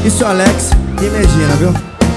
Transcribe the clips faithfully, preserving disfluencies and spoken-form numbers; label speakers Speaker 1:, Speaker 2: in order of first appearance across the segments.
Speaker 1: Isso é Alex e Medina, viu?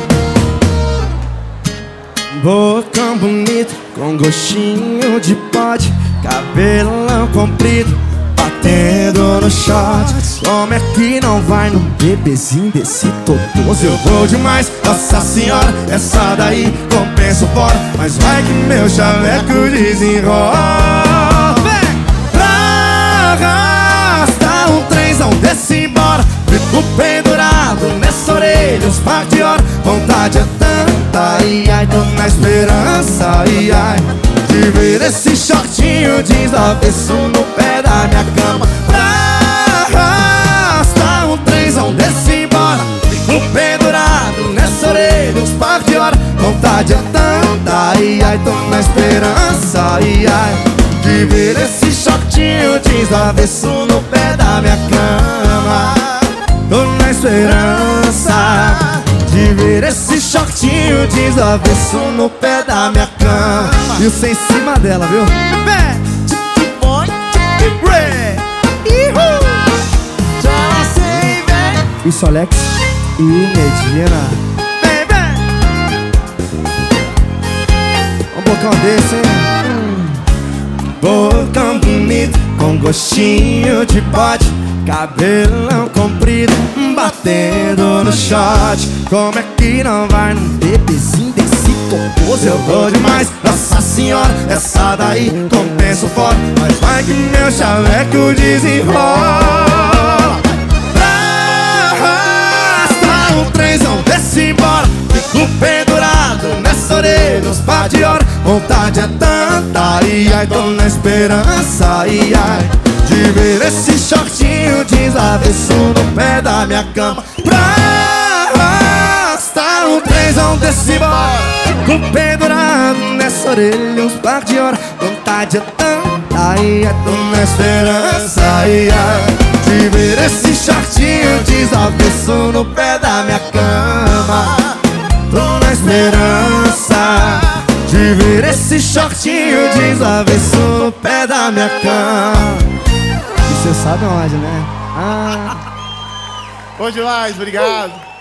Speaker 1: Bocão bonito, com gostinho de pote, cabelão comprido, batendo no shot. Como é que não vai num bebezinho desse totoso? Eu vou demais, nossa senhora, essa daí compensa o fora. Mas vai que meu chaveco desenrola. Pra arrastar um trenzão desse embora, fico pendurado nessa orelha uns par de horas. Vontade é tanta, ai ai, tô na esperança, ai ai, de ver esse shortinho jeans avesso no pé da minha cama. Pra arrastar um trenzão desse embora, fico pendurado nessa orelha uns par de horas. Vontade é tanta, ai ai, tô na esperança, ai ai, de ver esse shortinho jeans avesso no pé da minha cama. Tô na esperança de ver esse shortinho jeans avesso no pé da minha cama. E o sem em cima dela, viu? Isso Alex e Medina. Um bocão desse, hein? Bocão bonito, com gostinho de pote, cabelão comprido, batendo no shot. Como é que não vai num bebezinho desse totoso? Eu vou demais, nossa senhora, essa daí compensa o fora. Mas vai que meu chaveco desenrola. Pra arrastar um trenzão desse embora, fico pendurado nessa orelha uns par de horas. Vontade é tanta, ai ai, tô na esperança, ai ai, de ver esse shortinho jeans avesso no pé da minha cama. Pra arrastar um trenzão desse embora, fico pendurado nessa orelha uns par de horas. Vontade é tanta, ai ai, tô na esperança, ai ai, de ver esse shortinho jeans avesso no pé da minha cama. Tô na esperança de ver esse shortinho jeans avesso no pé da minha cama. E cê sabe onde, né? Ah.
Speaker 2: Bom demais, obrigado.